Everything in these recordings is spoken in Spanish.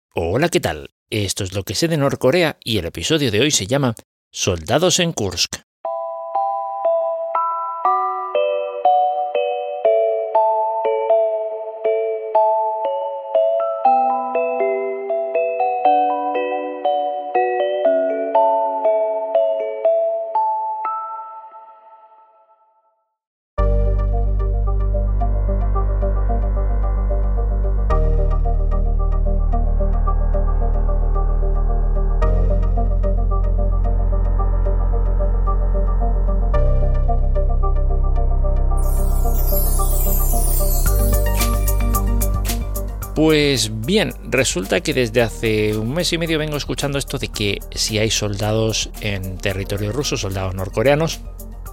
Hola, ¿qué tal? Esto es lo que sé de Norcorea y el episodio de hoy se llama Soldados en Kursk. Pues bien, resulta que desde hace un mes y medio vengo escuchando esto de que si hay soldados en territorio ruso, soldados norcoreanos,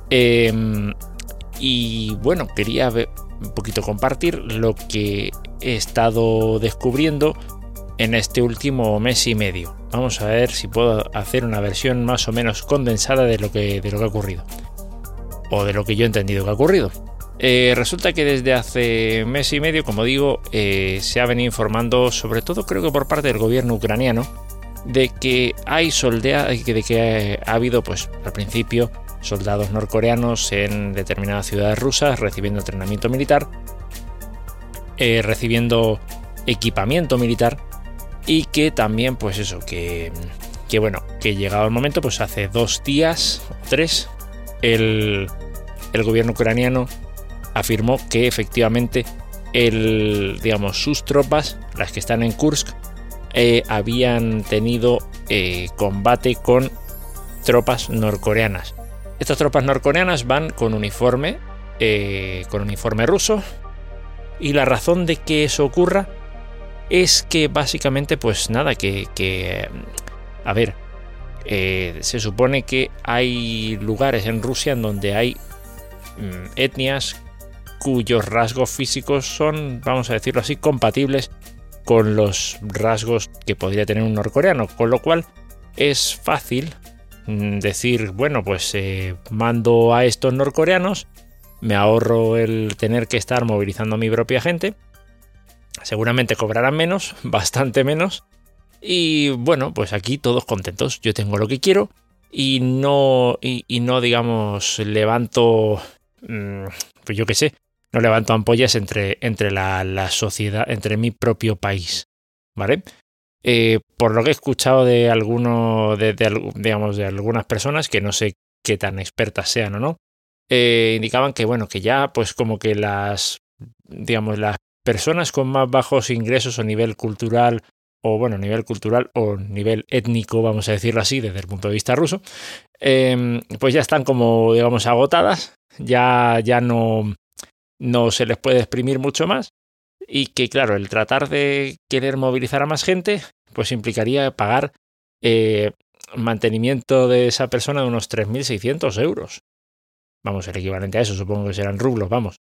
y bueno, quería un poquito compartir lo que he estado descubriendo en este último mes y medio. Vamos a ver si puedo hacer una versión más o menos condensada de lo que ha ocurrido, o de lo que yo he entendido que ha ocurrido. Resulta que desde hace mes y medio, como digo, se ha venido informando, sobre todo creo que por parte del gobierno ucraniano, de que hay de que ha habido, pues al principio, soldados norcoreanos en determinadas ciudades rusas recibiendo entrenamiento militar, recibiendo equipamiento militar, y que también, pues eso, que bueno, que llegado el momento, pues hace 2 días o 3, el gobierno ucraniano afirmó que efectivamente sus tropas, las que están en Kursk, habían tenido combate con tropas norcoreanas. Estas tropas norcoreanas van con uniforme ruso, y la razón de que eso ocurra es que básicamente, pues nada, se supone que hay lugares en Rusia en donde hay etnias cuyos rasgos físicos son, vamos a decirlo así, compatibles con los rasgos que podría tener un norcoreano, con lo cual es fácil decir, bueno, pues mando a estos norcoreanos, me ahorro el tener que estar movilizando a mi propia gente, seguramente cobrarán menos, bastante menos, y bueno, pues aquí todos contentos, yo tengo lo que quiero y no digamos, levanto, pues yo qué sé, no levanto ampollas entre la sociedad, entre mi propio país, ¿vale? Por lo que he escuchado de de algunas personas, que no sé qué tan expertas sean o no, indicaban que bueno, que ya pues como que las personas con más bajos ingresos o nivel cultural o nivel étnico, vamos a decirlo así, desde el punto de vista ruso, pues ya están como, digamos, agotadas, ya no se les puede exprimir mucho más, y que claro, el tratar de querer movilizar a más gente pues implicaría pagar mantenimiento de esa persona de unos 3.600 euros. Vamos, el equivalente a eso, supongo que serán rublos, vamos.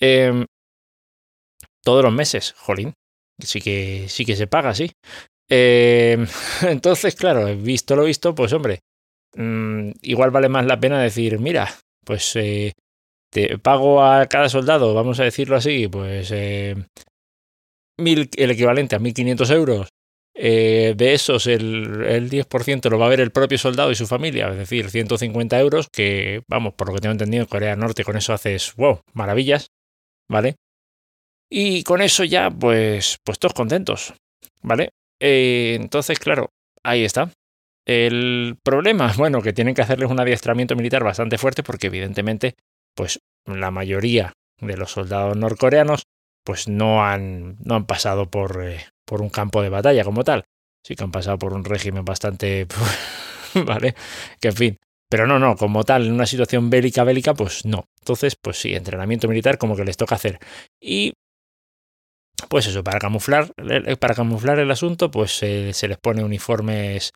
Todos los meses, jolín, sí que se paga, sí. Entonces, claro, visto lo visto, pues hombre, igual vale más la pena decir, mira, pues te pago a cada soldado, vamos a decirlo así, pues el equivalente a 1.500 euros. De esos el 10% lo va a ver el propio soldado y su familia, es decir, 150 euros, que vamos, por lo que tengo entendido, en Corea del Norte con eso haces, wow, maravillas, ¿vale? Y con eso ya, pues todos contentos, ¿vale? Entonces, claro, ahí está. El problema, bueno, que tienen que hacerles un adiestramiento militar bastante fuerte, porque evidentemente, pues la mayoría de los soldados norcoreanos pues no han pasado por un campo de batalla como tal. Sí que han pasado por un régimen bastante vale, que en fin, pero no, como tal, en una situación bélica, pues no. Entonces, pues sí, entrenamiento militar como que les toca hacer. Y pues eso, para camuflar el asunto, pues se les pone uniformes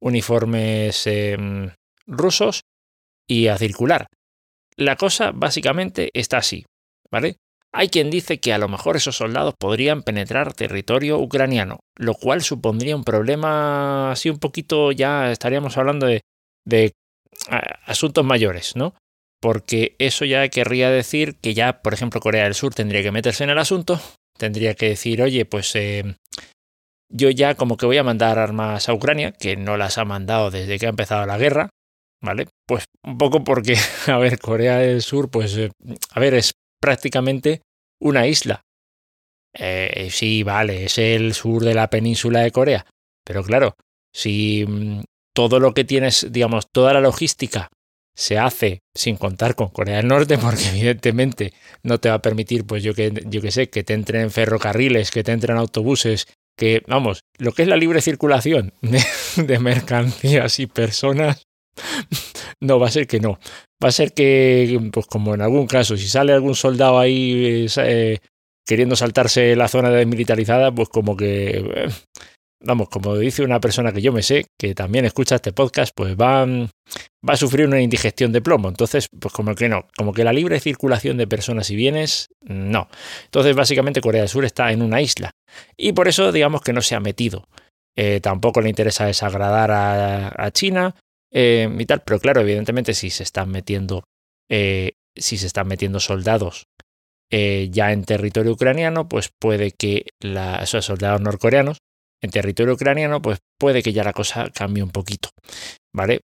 rusos y a circular. La cosa básicamente está así, ¿vale? Hay quien dice que a lo mejor esos soldados podrían penetrar territorio ucraniano, lo cual supondría un problema así un poquito, ya estaríamos hablando de asuntos mayores, ¿no? Porque eso ya querría decir que ya, por ejemplo, Corea del Sur tendría que meterse en el asunto, tendría que decir, oye, pues yo ya como que voy a mandar armas a Ucrania, que no las ha mandado desde que ha empezado la guerra, ¿vale? Pues un poco porque, a ver, Corea del Sur, pues, es prácticamente una isla. Sí, vale, es el sur de la península de Corea, pero claro, si todo lo que tienes, digamos, toda la logística se hace sin contar con Corea del Norte, porque evidentemente no te va a permitir, pues yo que sé, que te entren ferrocarriles, que te entren autobuses, que, vamos, lo que es la libre circulación de mercancías y personas, no, va a ser que no. Va a ser que, pues como en algún caso, si sale algún soldado ahí queriendo saltarse la zona desmilitarizada, pues como que, vamos, como dice una persona que yo me sé, que también escucha este podcast, pues va a sufrir una indigestión de plomo. Entonces, pues como que no, como que la libre circulación de personas y bienes, no. Entonces, básicamente Corea del Sur está en una isla. Y por eso, digamos que no se ha metido. Tampoco le interesa desagradar a China y tal, pero claro, evidentemente si se están metiendo soldados ya en territorio ucraniano, pues puede que esos soldados norcoreanos en territorio ucraniano, pues puede que ya la cosa cambie un poquito, ¿vale?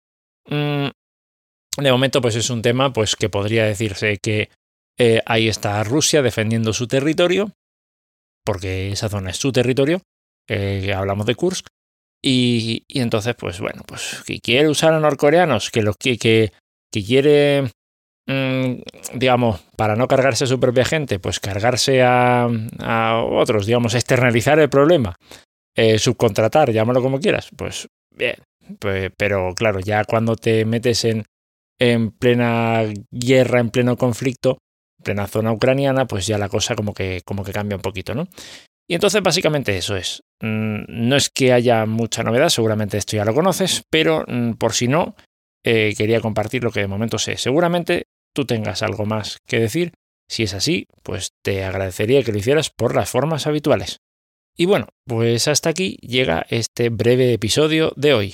De momento, pues es un tema pues que podría decirse que ahí está Rusia defendiendo su territorio, porque esa zona es su territorio, hablamos de Kursk, y entonces, pues bueno, pues que quiere usar a norcoreanos, que quiere, digamos, para no cargarse a su propia gente, pues cargarse a otros, digamos, externalizar el problema. Subcontratar, llámalo como quieras, pues bien, pues, pero claro, ya cuando te metes en plena guerra, en pleno conflicto, en plena zona ucraniana, pues ya la cosa como que cambia un poquito, ¿no? Y entonces básicamente eso es. No es que haya mucha novedad, seguramente esto ya lo conoces, pero por si no, quería compartir lo que de momento sé. Seguramente tú tengas algo más que decir. Si es así, pues te agradecería que lo hicieras por las formas habituales. Y bueno, pues hasta aquí llega este breve episodio de hoy.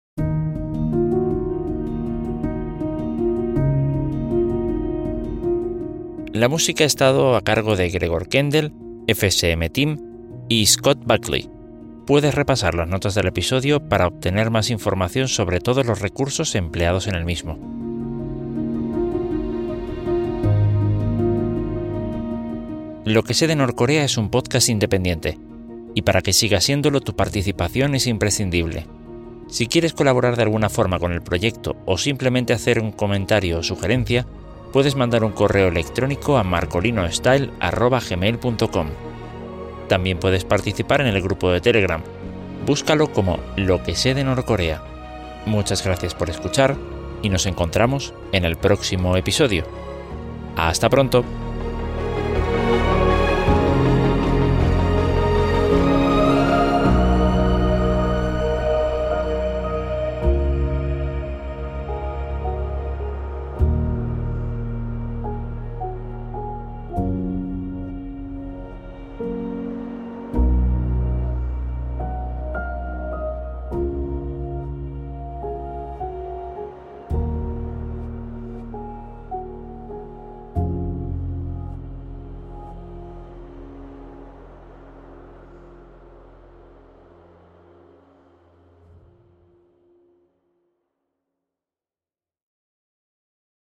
La música ha estado a cargo de Gregor Kendall, FSM Team y Scott Buckley. Puedes repasar las notas del episodio para obtener más información sobre todos los recursos empleados en el mismo. Lo que sé de Norcorea es un podcast independiente, y para que siga siéndolo tu participación es imprescindible. Si quieres colaborar de alguna forma con el proyecto o simplemente hacer un comentario o sugerencia, puedes mandar un correo electrónico a marcolinostyle@gmail.com. También puedes participar en el grupo de Telegram. Búscalo como Lo que sé de Norcorea. Muchas gracias por escuchar y nos encontramos en el próximo episodio. ¡Hasta pronto!